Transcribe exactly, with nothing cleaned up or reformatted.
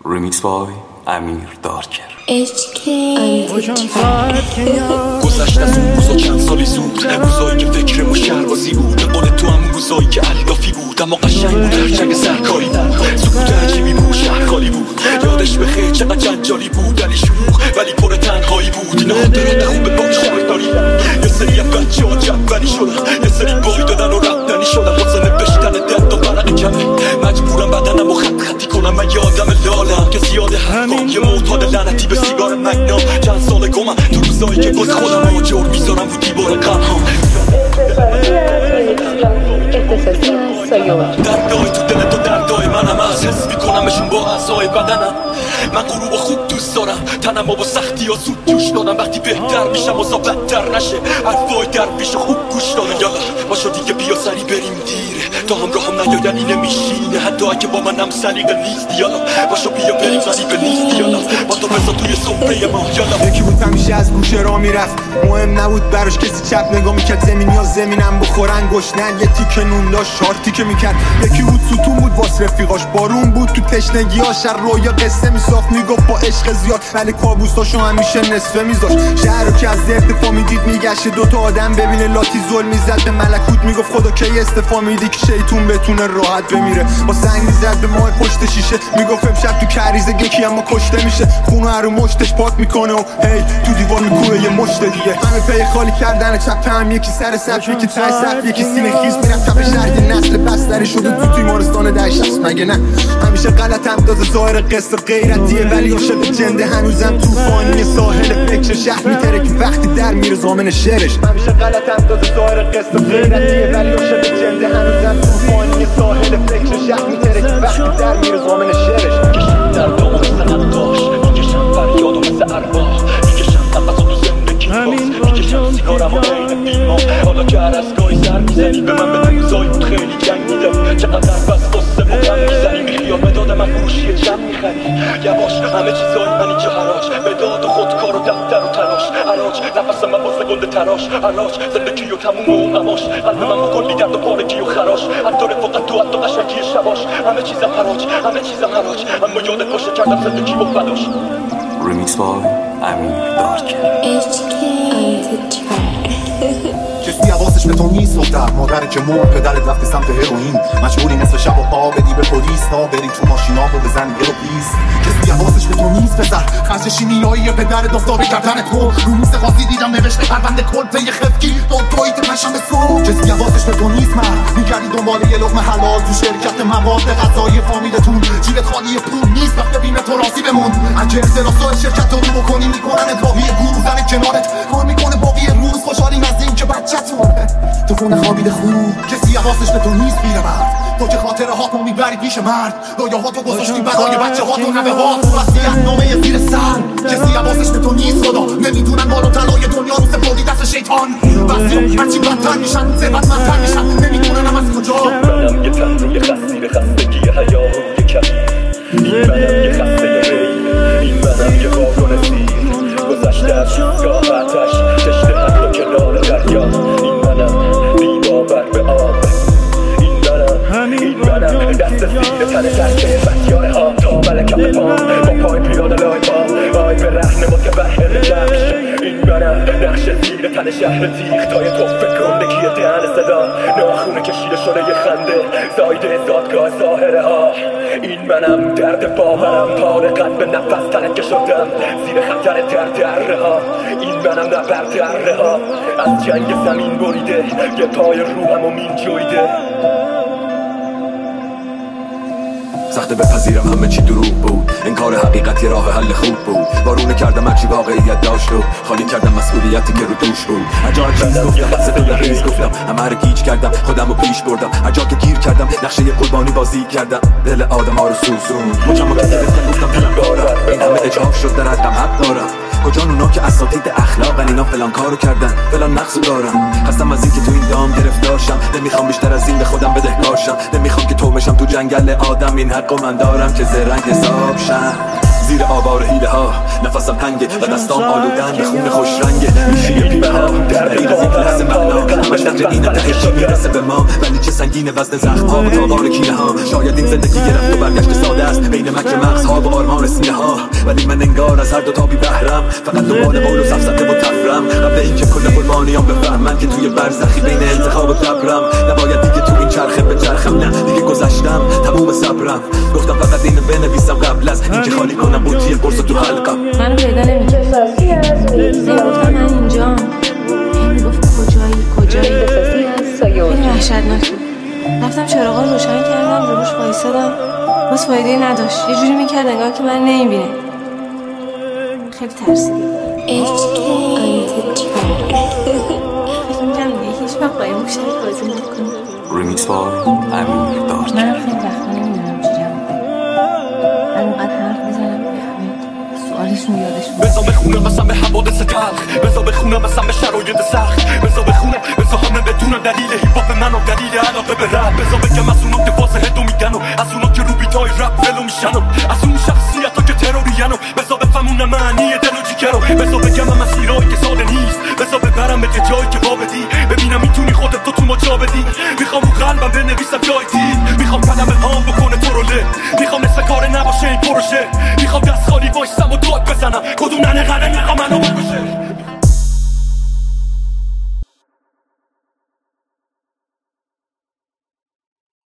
ریمیکس بای امیر دارکر. گذشت از اون روزا چند سالی زود، روزایی که فکر ما شهربازی بود، به قول تو همون روزایی که الافی بود اما قشنگ بود، هرچنگ سرکاری بود، سکوت عجیبی بود، شهر خالی بود، یادش بخیر چقدر جنجالی بود، علی شروع ولی پر تنهایی بود. اینا خاطرات خوبه با شهرداری، یه سری از بچه ها جدولی شدن، یه سری بای دادن و رفتنی شدن، واسه نوشتن درد و برق کمه مجبورم بدنم و خط خطی کنم. من یه آدم لالم که زیاده حرفام، یه معتاد لعنتی به سیگار مگنام. چند سال گمم تو روزایی که باز خودم آجر میذارم رو دیوار غم‌ها. دردای تو دلت و دردای منم، از حس میکنمشون با اعضای بدنم. من غروب و خوب دوست دارم، تنم با سختی ها زود جوش دادم. وقتی بهتر میشم واسا بدتر نشه، حرفای در پیش خوب گوش دادم. یالا باشو دیگه بیا سری بریم دیره، تا همراهم نیایلی نمیشینه، حتی اگه با منم سلیقه نیست. یالا باشو بیا بریم غریبه نیست، یالا با تو بزا توی صبحه ما. یالا یکی بود همیشه از گوشه را میرفت، مهم نبود براش کسی چپ نگاه میکرد. زمین یا زمینم بخورن گشنن، یه تیکه نون داشت شارتی که میکرد. یکی بود ستون بود واس رفیقاش، بارون بود تو تشنگیاش، هر رویا قصه میساخت میگفت با عشق زیاد، ولی کابوساشو همیشه نصفه میذاشت. شهر رو که از ارتفاع میدید میگشت، دوتا آدم ببینه لاتی ظلم میزد به ملکوت، میگفت خدا کی استفا میدی که شیطون بتونه راحت بمیره. با سنگ میزد به ماه پشت شیشه، میگفت امشب تو کریزه یکی اما کشته میشه. خونه رو مشتش پاک میکنه و هی تو دیوار میکوره یه مشت دیگه. همه پی خالی کردن چپ هم، یکی سر صف یکی ته صف، یکی سینه خیز میرفت کف شهر. نسل بستری شده تو تیمارستان ده شصت، مگه نه؟ همیشه غلطم تازه ظاهر قصه غیرتیه، ولی عاشق جنده هنوزم طوفانی ساحل فکر شهر میتره که وقتی در میره زامن شعرش. همیشه غلطم تازه ظاهر قصه غیرتیه، ولی عاشق جنده هنوزم طوفانی ساحل فکر شهر میتره که وقتی در میره زامن شعرش. میکشم در دامو مثل نقاش، میکشم فریادو مثل ارواح، میکشم نفسو تو زندگی باز، میکشم سیگارم و بین بیما. حالا که هر از گاهی سر میزنی به من به روزایی بود خیلی جنگ میدم، چقدر بس قصه با غم میزنی، میخیال به داد من فروشی جمع میخری. یواش همه چیزای منی که حراج، به داد و خودکار و دفتر و تلاش علاج، نفس من واسه گنده تراش علاج، زندگی و تموم و غماش، قلب من با کلی درد و پارگی و خراش، حتی رفاقت تو حتی قشنگی شباش. همه چیزم حراج، همه چیزم حراج، اما یادت باشه کردم زندگی با فداش. ریمیکس بای امیر دارکر. کسی حواسش به تو نیست دختر، مادر که مرد، پدرت رفته سمت هروئین، مجبوری نصف شب و پا بدی به پلیس تا بری تو ماشینا رو بزنی یه رو پیس. کسی حواسش به تو نیست پسر، خرج شیمیایی پدرت افتاده کردن تو رو میز قاضی دیدم نوشته پرونده کلپه یه خفگی تو توییت پشنبه صبح. کسی حواسش به تو نیست مرد، میگردی دنبال یه لقمه حلال تو شرکت مواد غذایی فامیلتون، جیبت خالی پول نیست وقت ببینه تو راضی بمون. اگه اختلاسای شرکت رو بکنی میکنن ادراوی گروه زن کنارت کار میکنه باقی روز، خوشحالیم از این که بچه تو خونه خوابیده خوب. کسی حواسش به تو نیست پیرمرد، تو که خاطره ها تو میبری پیش مرد، رویا ها تو گذاشتی برای بچه ها تو نوه ها تو وصیت نامه زیر سر. کسی حواسش به تو نیست خدا، نمیدونن مال و طلای دنیا رو سپردی دست شیطان. بعضیا هرچی بدتر میشن ثروتمندتر میشن، نمیدونن هم از کجا. منم یه تنروی خستی خستگی حیا و یه کمی، این منم یه خسته غیره، این منم یه واگن سیر گذشته از روزگاه آتش تشنه حتی کنار دریا. این منم بی‌باور به آب، این منم این منم دست زیر تن دسته بسیاره ها تا ملکم پام با پای پیاده لای پام آی به رهن متبهر نقش. این منم نقش زیر تن شهر تیغ تای توفه گندگی دهن صدا، ناخونه کشیده شده یه خنده زایده زادگاه ظاهره ها. این منم درد باورم پاره قلب نفس ترکه شدم زیر خطر در دره ها. این منم نبر دره ها از جنگ زمین بریده، یه پای روحم و مین جویده. سخته بپذیرم همه چی دروغ بود، انکار حقیقت یه راه حل خوب بود. وارونه کردم هرچی واقعیت داشت و خالی کردم مسئولیتی که رو دوش بود. هرجا چیز گفتم صدای ریز گفتم، همه رو گیج کردم خودم رو پیش بردم. هرجا که گیر کردم نقشه قربانی بازی کردم، دل آدم ها رو سوزون. مجمع که گرفتم گفتم طلبکارم، این همه اجاب شد در حدم حق دارم. کجان اونا که اساتید اخلاقن، اینا فلان کارو کردن فلان نقصو دارم. خستم از این که تو این دام گرفتارشم، نمیخوام بیشتر از این به خودم بدهکارشم. نمیخوام که تو مشم تو جنگل آدم، این حقو من دارم که زرنگ حساب شم. زیر آوار حیله ها نفسم تنگه و دستام آلودن به خون خوش رنگه میشی پیمه ها دریق از یک لحظه معنا همش نقل اینه تهش چی میرسه به ما ولی چه سنگینه وزن زخم ها و تاوار کینه ها شاید این زندگی رفت و برگشت ساده است بین مکر مغز ها و آرمان سینه ها ولی من انگار از هر دو تا بی بهرم فقط دنبال قول و سفسطه و تفرم قبل اینکه کل قربانیام بفهمن که توی برزخی بین انتخاب و صبرم نباید دیگه تو این چرخه به چرخم نه دیگه گذشتم تموم صبرم گفتم فقط اینو بنویسم قبل از اینکه خالی کنم بوتی قرص تو حلقم منو پیدا نمی‌کنی گفتم من اینجام میگفت کجایی کجایی خیلی وحشتناک رفتم چراغا روشن کردم جلوش وایسادم باز فایده نداشت یه جوری میکرد انگار که من نمیبینه خیلی ترسیدم فکر میکنم دیگه هیچ وقت باید موشک بازی نکنم ریمیکس بای امیر دارک من خیلی وقتا نمیدونم چی جمع کنم من اونقدر حرف میزنم که همه سوالشون یادشون بزا بخونم بسم به حوادث تلخ بزا بخونم بسم به شرایط سخت بزا بخونم بزا همه بدونم دلیل هیپاپ من و دلیل علاقه به رپ بزا بگم از اونا که واسه هدو میگن و از اونا که رو بیتای رپ ولو میشن و از اون شخصیت ها که ترورین و بزا بفهمون معنی دل و جیگر و بزا بگم هم مسیرهایی که ساده نیست بزا ببرم به جایی که وابدی ببینم میتونی خودت تو تو ما جا بدی میخوام رو قلبم بنویسم جای دید میخوام کلمه هام بکنه تو رو له میخوام مثل کار نباشه این پروژه میخوام دست خالی وایسم و داد بزنم کدوم ننه قدم میخوام منو